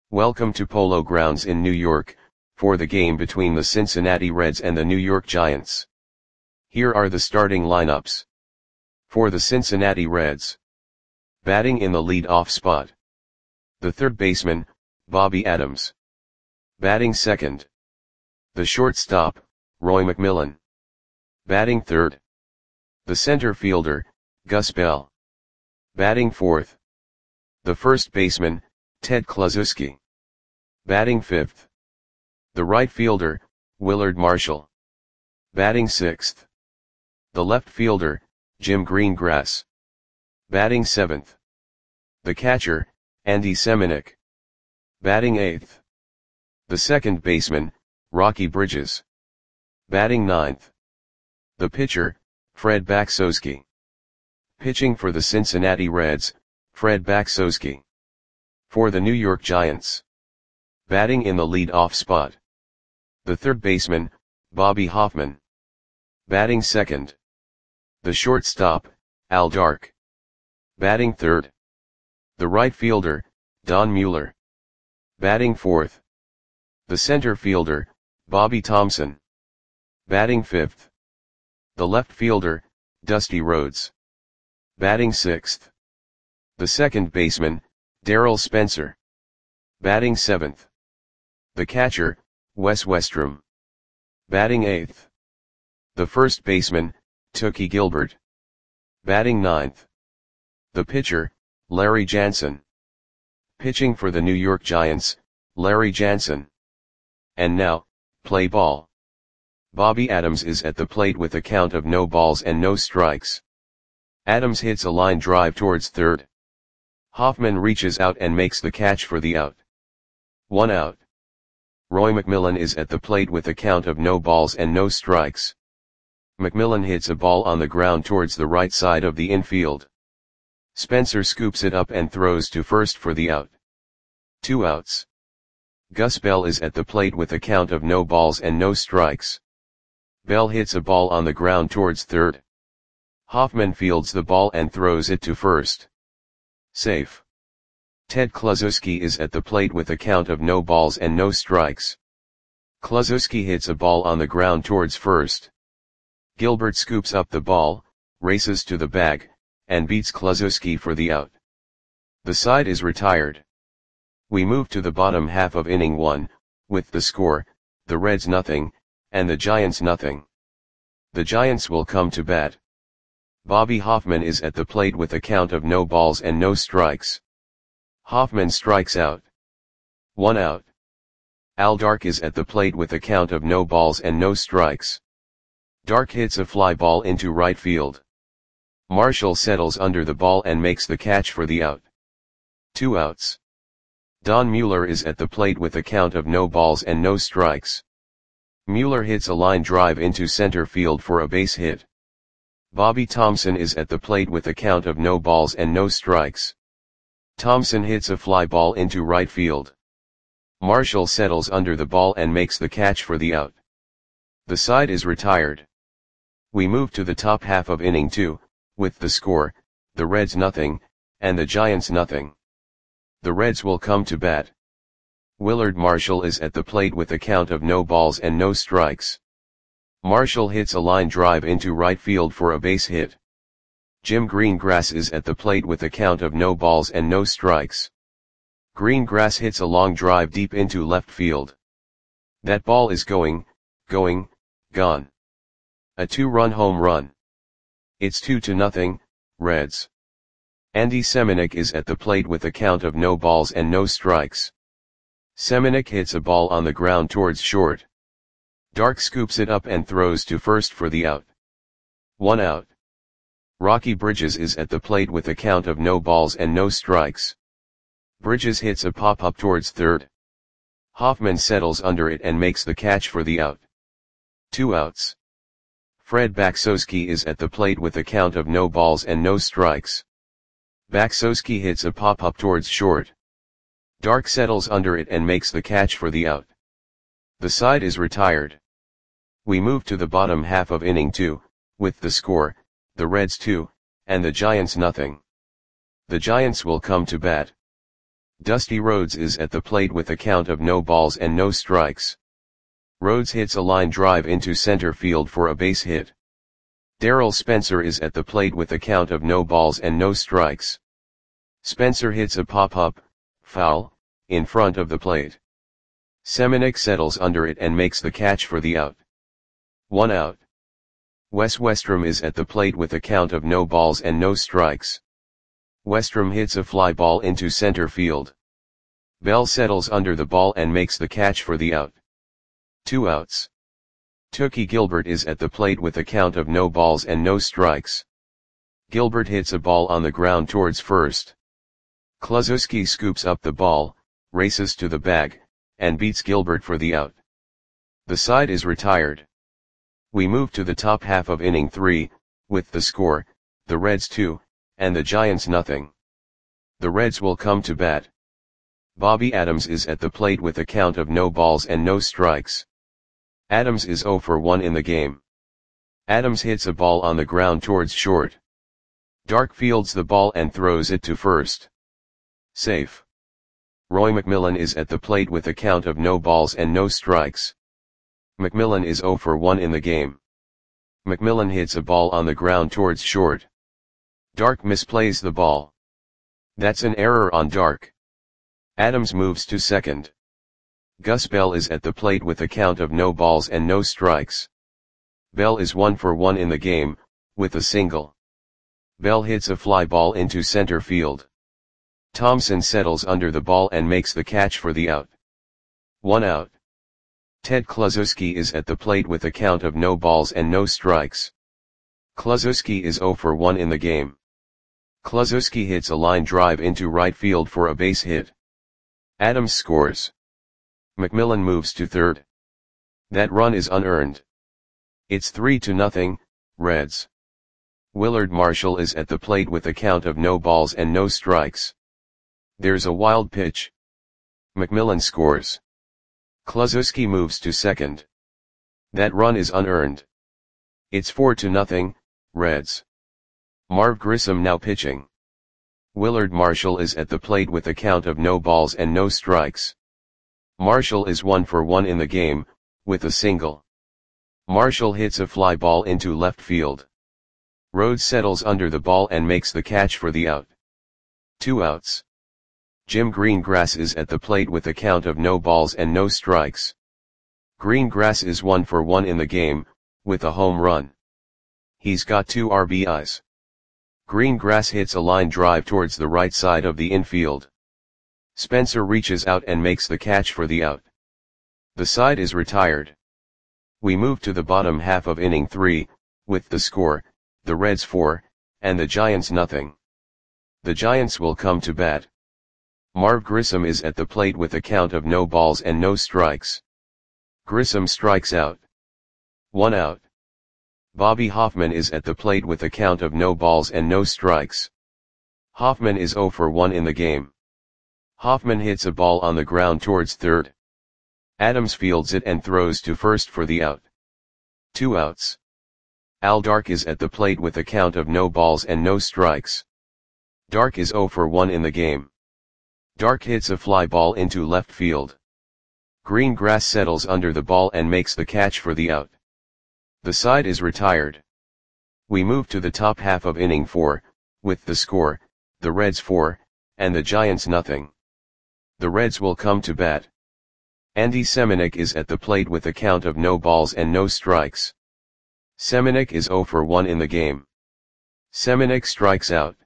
Welcome to Polo Grounds in New York, for the game between the Cincinnati Reds and the New York Giants. Here are the starting lineups. For the Cincinnati Reds. Batting in the lead-off spot. The third baseman, Bobby Adams. Batting second. The shortstop, Roy McMillan. Batting third. The center fielder, Gus Bell. Batting fourth. The first baseman, Ted Kluszewski. Batting fifth. The right fielder, Willard Marshall. Batting sixth. The left fielder, Jim Greengrass. Batting seventh. The catcher, Andy Semenuk. Batting eighth. The second baseman, Rocky Bridges. Batting ninth. The pitcher, Fred Baksowski. Pitching for the Cincinnati Reds, Fred Baksowski. For the New York Giants. Batting in the lead-off spot. The third baseman, Bobby Hoffman. Batting second. The shortstop, Al Dark. Batting third. The right fielder, Don Mueller. Batting fourth. The center fielder, Bobby Thompson. Batting fifth. The left fielder, Dusty Rhodes. Batting sixth. The second baseman, Darryl Spencer. Batting seventh. The catcher, Wes Westrum. Batting eighth. The first baseman, Tookie Gilbert. Batting ninth. The pitcher, Larry Jansen. Pitching for the New York Giants, Larry Jansen. And now, play ball. Bobby Adams is at the plate with a count of no balls and no strikes. Adams hits a line drive towards third. Hoffman reaches out and makes the catch for the out. 1 out. Roy McMillan is at the plate with a count of no balls and no strikes. McMillan hits a ball on the ground towards the right side of the infield. Spencer scoops it up and throws to first for the out. 2 outs. Gus Bell is at the plate with a count of no balls and no strikes. Bell hits a ball on the ground towards third. Hoffman fields the ball and throws it to first. Safe. Ted Kluszewski is at the plate with a count of no balls and no strikes. Kluszewski hits a ball on the ground towards first. Gilbert scoops up the ball, races to the bag, and beats Kluszewski for the out. The side is retired. We move to the bottom half of inning 1, with the score, the Reds nothing, and the Giants nothing. The Giants will come to bat. Bobby Hoffman is at the plate with a count of no balls and no strikes. Hoffman strikes out. 1 out. Al Dark is at the plate with a count of no balls and no strikes. Dark hits a fly ball into right field. Marshall settles under the ball and makes the catch for the out. 2 outs. Don Mueller is at the plate with a count of no balls and no strikes. Mueller hits a line drive into center field for a base hit. Bobby Thompson is at the plate with a count of no balls and no strikes. Thompson hits a fly ball into right field. Marshall settles under the ball and makes the catch for the out. The side is retired. We move to the top half of inning 2, with the score, the Reds nothing, and the Giants nothing. The Reds will come to bat. Willard Marshall is at the plate with a count of no balls and no strikes. Marshall hits a line drive into right field for a base hit. Jim Greengrass is at the plate with a count of no balls and no strikes. Greengrass hits a long drive deep into left field. That ball is gone. A 2-run home run. It's 2-0, Reds. Andy Semenuk is at the plate with a count of no balls and no strikes. Semenuk hits a ball on the ground towards short. Dark scoops it up and throws to first for the out. 1 out. Rocky Bridges is at the plate with a count of no balls and no strikes. Bridges hits a pop-up towards third. Hoffman settles under it and makes the catch for the out. 2 outs. Fred Baksowski is at the plate with a count of no balls and no strikes. Baksowski hits a pop-up towards short. Dark settles under it and makes the catch for the out. The side is retired. We move to the bottom half of inning 2, with the score, the Reds 2, and the Giants nothing. The Giants will come to bat. Dusty Rhodes is at the plate with a count of no balls and no strikes. Rhodes hits a line drive into center field for a base hit. Darrell Spencer is at the plate with a count of no balls and no strikes. Spencer hits a pop-up, foul, in front of the plate. Semenuk settles under it and makes the catch for the out. 1 out. Wes Westrom is at the plate with a count of no balls and no strikes. Westrom hits a fly ball into center field. Bell settles under the ball and makes the catch for the out. 2 outs. Tookie Gilbert is at the plate with a count of no balls and no strikes. Gilbert hits a ball on the ground towards first. Kluszewski scoops up the ball, races to the bag, and beats Gilbert for the out. The side is retired. We move to the top half of inning 3, with the score, the Reds 2, and the Giants nothing. The Reds will come to bat. Bobby Adams is at the plate with a count of no balls and no strikes. Adams is 0 for 1 in the game. Adams hits a ball on the ground towards short. Dark fields the ball and throws it to first. Safe. Roy McMillan is at the plate with a count of no balls and no strikes. McMillan is 0 for 1 in the game. McMillan hits a ball on the ground towards short. Dark misplays the ball. That's an error on Dark. Adams moves to second. Gus Bell is at the plate with a count of no balls and no strikes. Bell is 1 for 1 in the game, with a single. Bell hits a fly ball into center field. Thompson settles under the ball and makes the catch for the out. 1 out. Ted Kluszewski is at the plate with a count of no balls and no strikes. Kluszewski is 0 for 1 in the game. Kluszewski hits a line drive into right field for a base hit. Adams scores. McMillan moves to third. That run is unearned. It's 3-0, Reds. Willard Marshall is at the plate with a count of no balls and no strikes. There's a wild pitch. McMillan scores. Kluszewski moves to second. That run is unearned. It's 4-0, Reds. Marv Grissom now pitching. Willard Marshall is at the plate with a count of no balls and no strikes. Marshall is 1 for 1 in the game, with a single. Marshall hits a fly ball into left field. Rhodes settles under the ball and makes the catch for the out. 2 outs. Jim Greengrass is at the plate with a count of no balls and no strikes. Greengrass is 1 for 1 in the game, with a home run. He's got 2 RBIs. Greengrass hits a line drive towards the right side of the infield. Spencer reaches out and makes the catch for the out. The side is retired. We move to the bottom half of inning 3, with the score, the Reds 4, and the Giants nothing. The Giants will come to bat. Marv Grissom is at the plate with a count of no balls and no strikes. Grissom strikes out. 1 out. Bobby Hoffman is at the plate with a count of no balls and no strikes. Hoffman is 0 for 1 in the game. Hoffman hits a ball on the ground towards third. Adams fields it and throws to first for the out. 2 outs. Al Dark is at the plate with a count of no balls and no strikes. Dark is 0 for 1 in the game. Dark hits a fly ball into left field. Greengrass settles under the ball and makes the catch for the out. The side is retired. We move to the top half of inning 4, with the score, the Reds 4, and the Giants nothing. The Reds will come to bat. Andy Semenuk is at the plate with a count of no balls and no strikes. Semenuk is 0 for 1 in the game. Semenuk strikes out.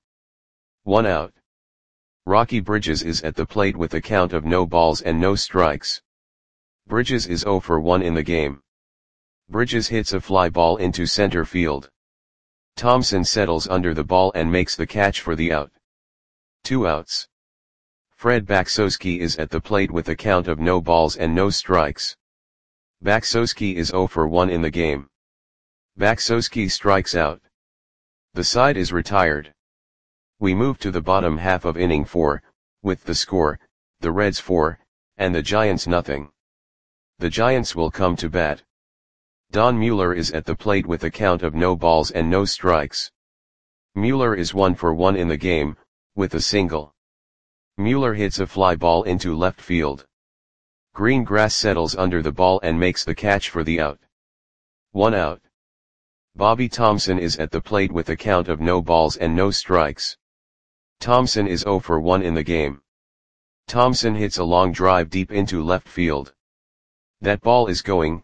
1 out. Rocky Bridges is at the plate with a count of no balls and no strikes. Bridges is 0 for 1 in the game. Bridges hits a fly ball into center field. Thompson settles under the ball and makes the catch for the out. 2 outs. Fred Baksowski is at the plate with a count of no balls and no strikes. Baksowski is 0 for 1 in the game. Baksowski strikes out. The side is retired. We move to the bottom half of inning 4, with the score, the Reds 4, and the Giants nothing. The Giants will come to bat. Don Mueller is at the plate with a count of no balls and no strikes. Mueller is 1 for 1 in the game, with a single. Mueller hits a fly ball into left field. Green grass settles under the ball and makes the catch for the out. 1 out. Bobby Thomson is at the plate with a count of no balls and no strikes. Thomson is 0 for 1 in the game. Thomson hits a long drive deep into left field. That ball is gone.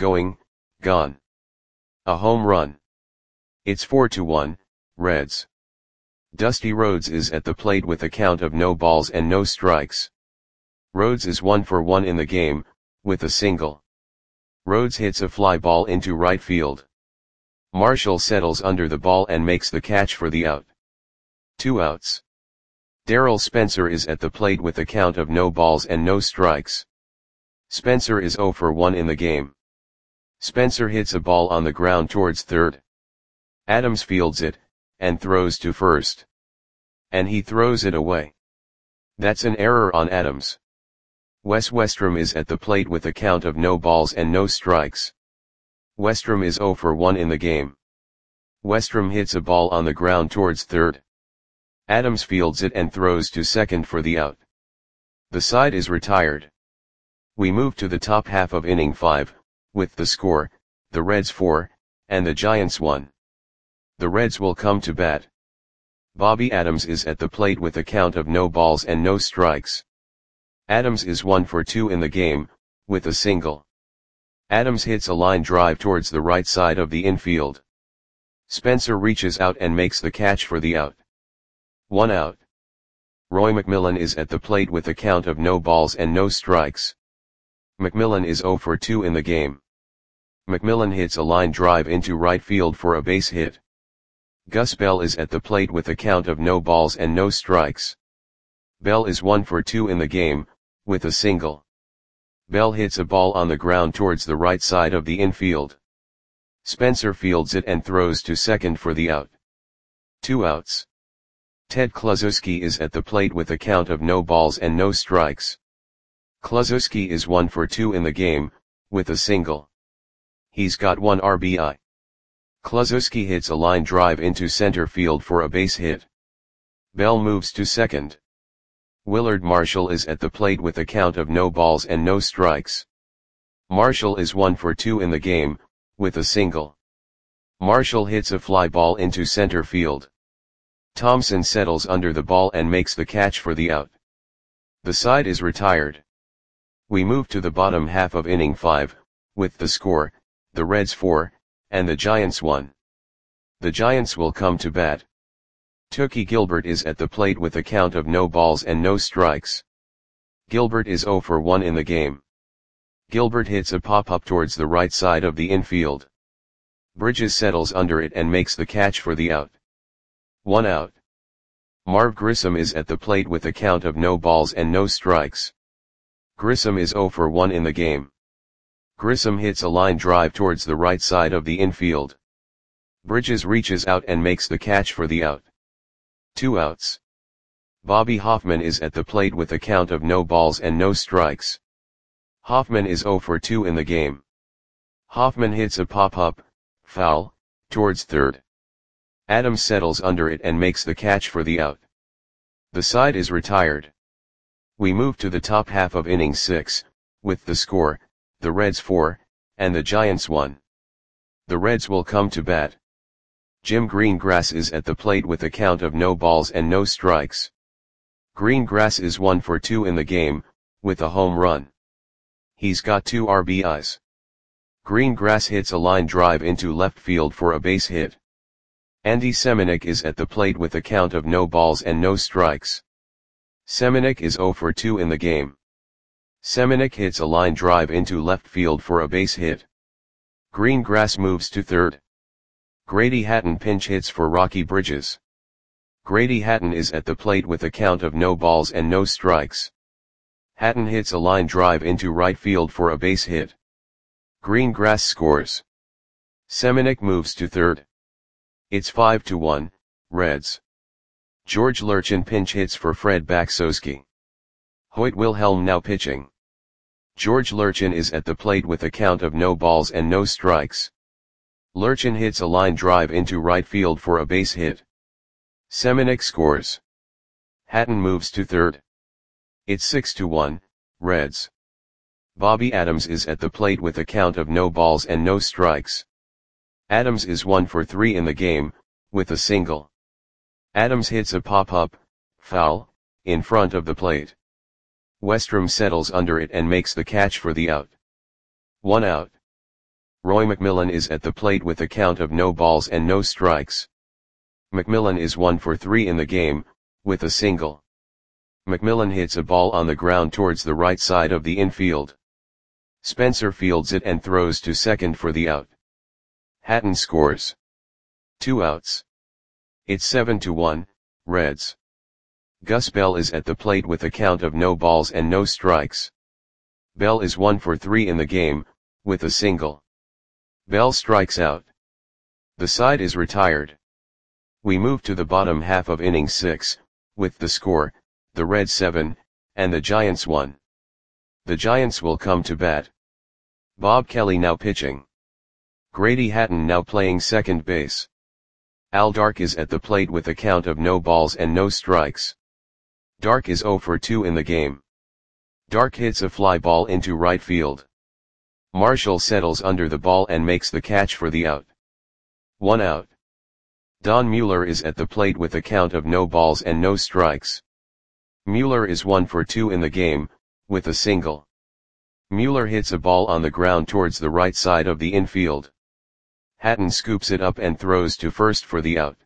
A home run. It's 4-1, Reds. Dusty Rhodes is at the plate with a count of no balls and no strikes. Rhodes is 1 for 1 in the game, with a single. Rhodes hits a fly ball into right field. Marshall settles under the ball and makes the catch for the out. 2 outs. Darrell Spencer is at the plate with a count of no balls and no strikes. Spencer is 0 for 1 in the game. Spencer hits a ball on the ground towards third. Adams fields it, and throws to first. And he throws it away. That's an error on Adams. Wes Westrom is at the plate with a count of no balls and no strikes. Westrom is 0 for 1 in the game. Westrom hits a ball on the ground towards third. Adams fields it and throws to second for the out. The side is retired. We move to the top half of inning 5, with the score, the Reds 4, and the Giants 1. The Reds will come to bat. Bobby Adams is at the plate with a count of no balls and no strikes. Adams is 1 for 2 in the game, with a single. Adams hits a line drive towards the right side of the infield. Spencer reaches out and makes the catch for the out. 1 out. Roy McMillan is at the plate with a count of no balls and no strikes. McMillan is 0 for 2 in the game. McMillan hits a line drive into right field for a base hit. Gus Bell is at the plate with a count of no balls and no strikes. Bell is 1 for 2 in the game, with a single. Bell hits a ball on the ground towards the right side of the infield. Spencer fields it and throws to second for the out. 2 outs. Ted Kluszewski is at the plate with a count of no balls and no strikes. Kluszewski is 1 for 2 in the game, with a single. He's got 1 RBI. Kluszewski hits a line drive into center field for a base hit. Bell moves to second. Willard Marshall is at the plate with a count of no balls and no strikes. Marshall is 1 for 2 in the game, with a single. Marshall hits a fly ball into center field. Thomson settles under the ball and makes the catch for the out. The side is retired. We move to the bottom half of inning 5, with the score, the Reds 4, and the Giants 1. The Giants will come to bat. Tookie Gilbert is at the plate with a count of no balls and no strikes. Gilbert is 0 for 1 in the game. Gilbert hits a pop-up towards the right side of the infield. Bridges settles under it and makes the catch for the out. 1 out. Marv Grissom is at the plate with a count of no balls and no strikes. Grissom is 0 for 1 in the game. Grissom hits a line drive towards the right side of the infield. Bridges reaches out and makes the catch for the out. 2 outs. Bobby Hoffman is at the plate with a count of no balls and no strikes. Hoffman is 0 for 2 in the game. Hoffman hits a pop-up, foul, towards third. Adams settles under it and makes the catch for the out. The side is retired. We move to the top half of inning 6, with the score, the Reds 4, and the Giants 1. The Reds will come to bat. Jim Greengrass is at the plate with a count of no balls and no strikes. Greengrass is 1 for 2 in the game, with a home run. He's got 2 RBIs. Greengrass hits a line drive into left field for a base hit. Andy Semenuk is at the plate with a count of no balls and no strikes. Semenuk is 0 for 2 in the game. Semenuk hits a line drive into left field for a base hit. Greengrass moves to third. Grady Hatton pinch hits for Rocky Bridges. Grady Hatton is at the plate with a count of no balls and no strikes. Hatton hits a line drive into right field for a base hit. Greengrass scores. Semenuk moves to third. It's 5-1, Reds. George Lurchin pinch hits for Fred Baksowski. Hoyt Wilhelm now pitching. George Lurchin is at the plate with a count of no balls and no strikes. Lurchin hits a line drive into right field for a base hit. Semenuk scores. Hatton moves to third. It's 6-1, Reds. Bobby Adams is at the plate with a count of no balls and no strikes. Adams is 1 for 3 in the game, with a single. Adams hits a pop-up, foul, in front of the plate. Westrom settles under it and makes the catch for the out. 1 out. Roy McMillan is at the plate with a count of no balls and no strikes. McMillan is 1 for 3 in the game, with a single. McMillan hits a ball on the ground towards the right side of the infield. Spencer fields it and throws to second for the out. Hatton scores. 2 outs. It's 7-1, Reds. Gus Bell is at the plate with a count of no balls and no strikes. Bell is 1 for 3 in the game, with a single. Bell strikes out. The side is retired. We move to the bottom half of inning 6, with the score, the Reds 7, and the Giants 1. The Giants will come to bat. Bob Kelly now pitching. Grady Hatton now playing second base. Al Dark is at the plate with a count of no balls and no strikes. Dark is 0 for 2 in the game. Dark hits a fly ball into right field. Marshall settles under the ball and makes the catch for the out. 1 out. Don Mueller is at the plate with a count of no balls and no strikes. Mueller is 1 for 2 in the game, with a single. Mueller hits a ball on the ground towards the right side of the infield. Hatton scoops it up and throws to first for the out.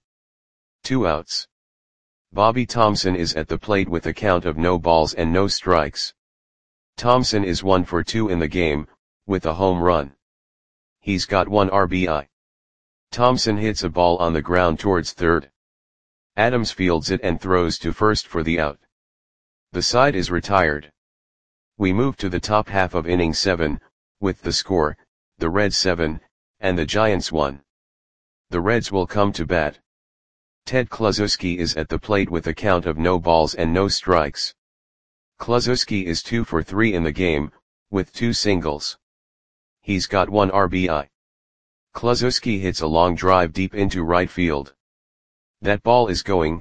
2 outs. Bobby Thompson is at the plate with a count of no balls and no strikes. Thompson is 1 for 2 in the game, with a home run. He's got 1 RBI. Thompson hits a ball on the ground towards third. Adams fields it and throws to first for the out. The side is retired. We move to the top half of inning 7, with the score, the Reds 7, and the Giants 1. The Reds will come to bat. Ted Kluszewski is at the plate with a count of no balls and no strikes. Kluszewski is 2 for 3 in the game, with 2 singles. He's got 1 RBI. Kluszewski hits a long drive deep into right field. That ball is going,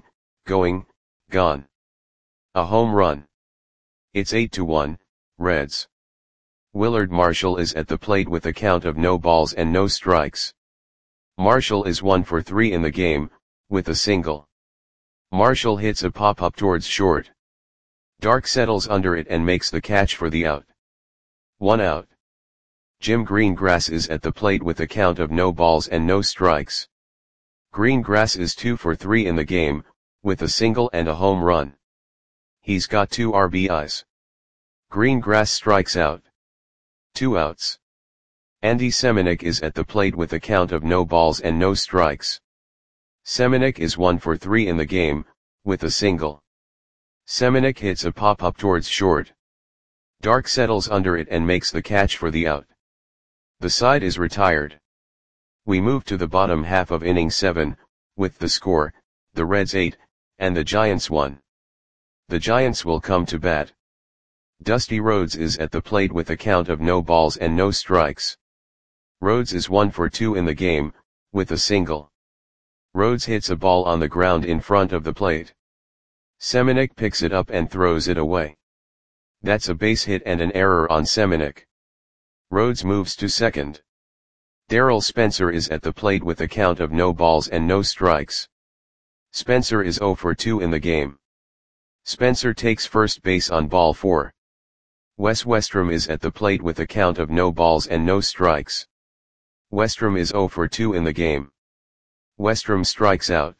gone. A home run. It's 8-1, Reds. Willard Marshall is at the plate with a count of no balls and no strikes. Marshall is 1 for 3 in the game, with a single. Marshall hits a pop-up towards short. Dark settles under it and makes the catch for the out. 1 out. Jim Greengrass is at the plate with a count of no balls and no strikes. Greengrass is 2 for 3 in the game, with a single and a home run. He's got 2 RBIs. Greengrass strikes out. 2 outs. Andy Semenuk is at the plate with a count of no balls and no strikes. Semenuk is 1 for 3 in the game, with a single. Semenuk hits a pop-up towards short. Dark settles under it and makes the catch for the out. The side is retired. We move to the bottom half of inning 7, with the score, the Reds 8, and the Giants 1. The Giants will come to bat. Dusty Rhodes is at the plate with a count of no balls and no strikes. Rhodes is 1 for 2 in the game, with a single. Rhodes hits a ball on the ground in front of the plate. Semenuk picks it up and throws it away. That's a base hit and an error on Semenuk. Rhodes moves to second. Darrell Spencer is at the plate with a count of no balls and no strikes. Spencer is 0 for 2 in the game. Spencer takes first base on ball 4. Wes Westrom is at the plate with a count of no balls and no strikes. Westrom is 0 for 2 in the game. Westrom strikes out.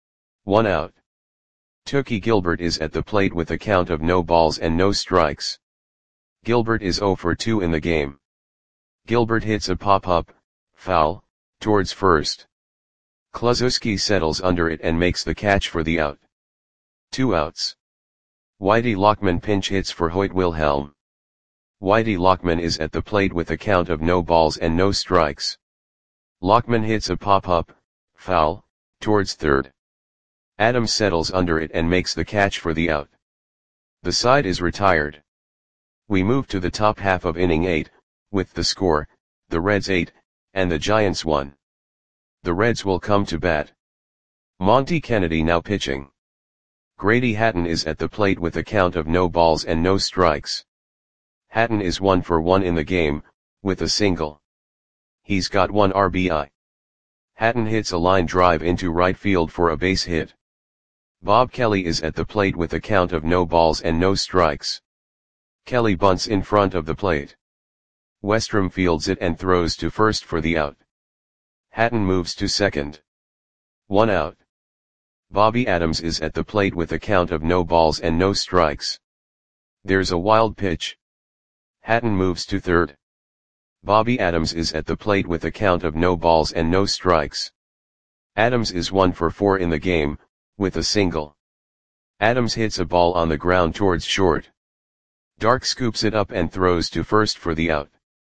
1 out. Tookie Gilbert is at the plate with a count of no balls and no strikes. Gilbert is 0 for 2 in the game. Gilbert hits a pop-up, foul, towards first. Kluszewski settles under it and makes the catch for the out. 2 outs. Whitey Lockman pinch hits for Hoyt Wilhelm. Whitey Lockman is at the plate with a count of no balls and no strikes. Lockman hits a pop-up, foul, towards third. Adams settles under it and makes the catch for the out. The side is retired. We move to the top half of inning 8, with the score, the Reds 8, and the Giants 1. The Reds will come to bat. Monty Kennedy now pitching. Grady Hatton is at the plate with a count of no balls and no strikes. Hatton is 1 for 1 in the game, with a single. He's got 1 RBI. Hatton hits a line drive into right field for a base hit. Bob Kelly is at the plate with a count of no balls and no strikes. Kelly bunts in front of the plate. Westrom fields it and throws to first for the out. Hatton moves to second. 1 out. Bobby Adams is at the plate with a count of no balls and no strikes. There's a wild pitch. Hatton moves to third. Bobby Adams is at the plate with a count of no balls and no strikes. Adams is 1 for 4 in the game, with a single. Adams hits a ball on the ground towards short. Dark scoops it up and throws to first for the out.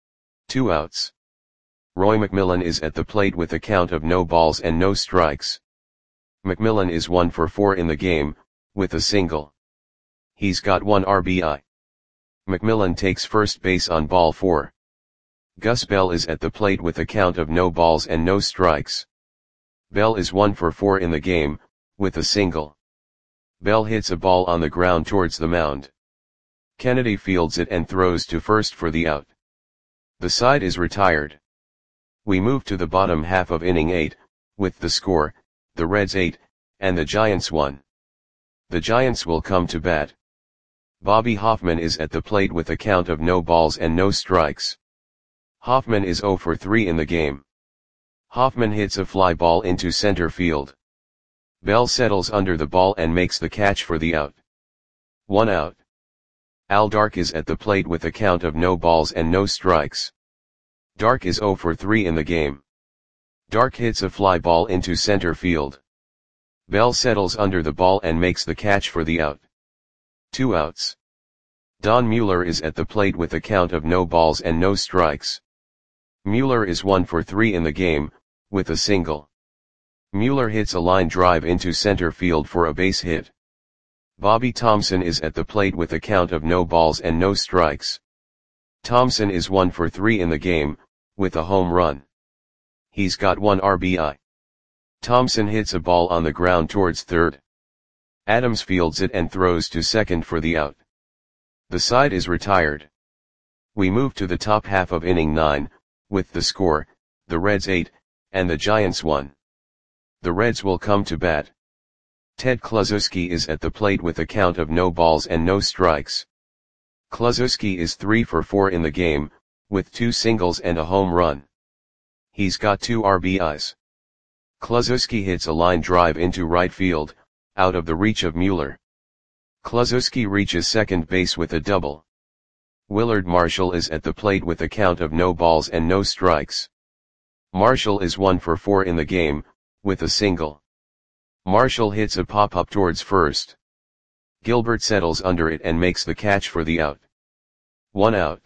2 outs. Roy McMillan is at the plate with a count of no balls and no strikes. McMillan is 1 for 4 in the game, with a single. He's got 1 RBI. McMillan takes first base on ball 4. Gus Bell is at the plate with a count of no balls and no strikes. Bell is 1 for 4 in the game, with a single. Bell hits a ball on the ground towards the mound. Kennedy fields it and throws to first for the out. The side is retired. We move to the bottom half of inning 8, with the score, the Reds 8, and the Giants 1. The Giants will come to bat. Bobby Hoffman is at the plate with a count of no balls and no strikes. Hoffman is 0 for 3 in the game. Hoffman hits a fly ball into center field. Bell settles under the ball and makes the catch for the out. 1 out. Al Dark is at the plate with a count of no balls and no strikes. Dark is 0 for 3 in the game. Dark hits a fly ball into center field. Bell settles under the ball and makes the catch for the out. 2 outs. Don Mueller is at the plate with a count of no balls and no strikes. Mueller is 1 for 3 in the game, with a single. Mueller hits a line drive into center field for a base hit. Bobby Thompson is at the plate with a count of no balls and no strikes. Thompson is 1 for 3 in the game, with a home run. He's got 1 RBI. Thompson hits a ball on the ground towards third. Adams fields it and throws to second for the out. The side is retired. We move to the top half of inning 9, with the score, the Reds 8, and the Giants 1. The Reds will come to bat. Ted Kluszewski is at the plate with a count of no balls and no strikes. Kluszewski is 3 for 4 in the game, with 2 singles and a home run. He's got 2 RBIs. Kluszewski hits a line drive into right field, out of the reach of Mueller. Kluszewski reaches second base with a double. Willard Marshall is at the plate with a count of no balls and no strikes. Marshall is 1 for 4 in the game, with a single. Marshall hits a pop-up towards first. Gilbert settles under it and makes the catch for the out. 1 out.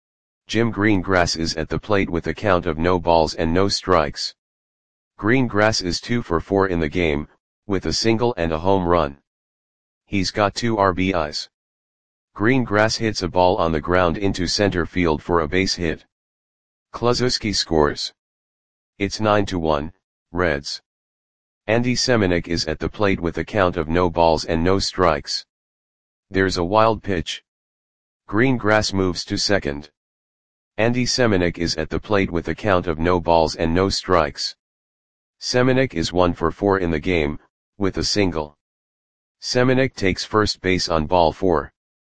Jim Greengrass is at the plate with a count of no balls and no strikes. Greengrass is 2 for 4 in the game, with a single and a home run. He's got 2 RBIs. Greengrass hits a ball on the ground into center field for a base hit. Kluszewski scores. It's 9-1, Reds. Andy Semenuk is at the plate with a count of no balls and no strikes. There's a wild pitch. Greengrass moves to second. Andy Semenuk is at the plate with a count of no balls and no strikes. Semenuk is 1 for 4 in the game, with a single. Semenuk takes first base on ball 4.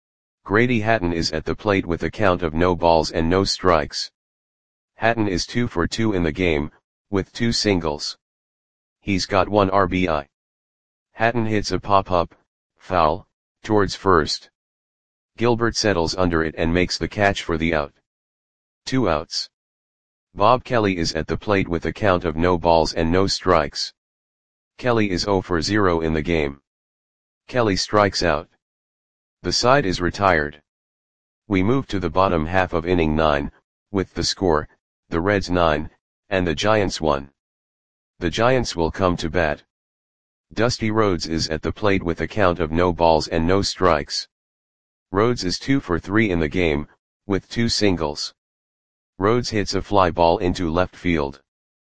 Grady Hatton is at the plate with a count of no balls and no strikes. Hatton is 2 for 2 in the game, with 2 singles. He's got 1 RBI. Hatton hits a pop-up, foul, towards first. Gilbert settles under it and makes the catch for the out. 2 outs. Bob Kelly is at the plate with a count of no balls and no strikes. Kelly is 0 for 0 in the game. Kelly strikes out. The side is retired. We move to the bottom half of inning 9, with the score, the Reds 9, and the Giants 1. The Giants will come to bat. Dusty Rhodes is at the plate with a count of no balls and no strikes. Rhodes is 2 for 3 in the game, with 2 singles. Rhodes hits a fly ball into left field.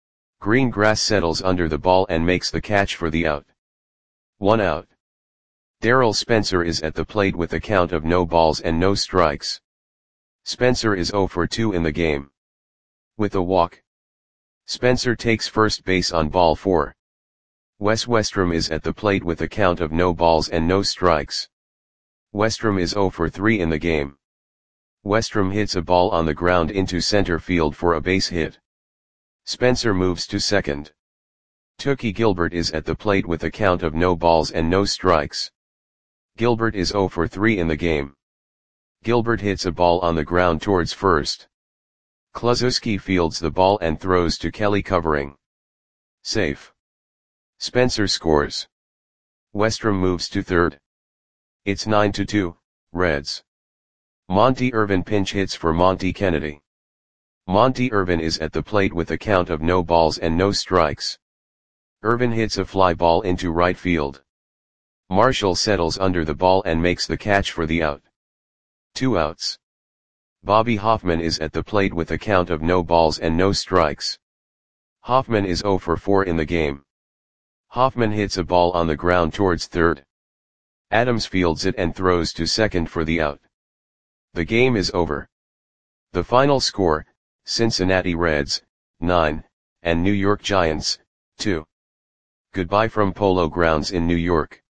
Greengrass settles under the ball and makes the catch for the out. 1 out. Darrell Spencer is at the plate with a count of no balls and no strikes. Spencer is 0 for 2 in the game. With a walk. Spencer takes first base on ball 4. Wes Westrom is at the plate with a count of no balls and no strikes. Westrom is 0 for 3 in the game. Westrom hits a ball on the ground into center field for a base hit. Spencer moves to second. Tookie Gilbert is at the plate with a count of no balls and no strikes. Gilbert is 0 for 3 in the game. Gilbert hits a ball on the ground towards first. Kluszewski fields the ball and throws to Kelly covering. Safe. Spencer scores. Westrom moves to third. It's 9-2, Reds. Monty Irvin pinch hits for Monty Kennedy. Monty Irvin is at the plate with a count of no balls and no strikes. Irvin hits a fly ball into right field. Marshall settles under the ball and makes the catch for the out. 2 outs. Bobby Hoffman is at the plate with a count of no balls and no strikes. Hoffman is 0 for 4 in the game. Hoffman hits a ball on the ground towards third. Adams fields it and throws to second for the out. The game is over. The final score, Cincinnati Reds, 9, and New York Giants, 2. Goodbye from Polo Grounds in New York.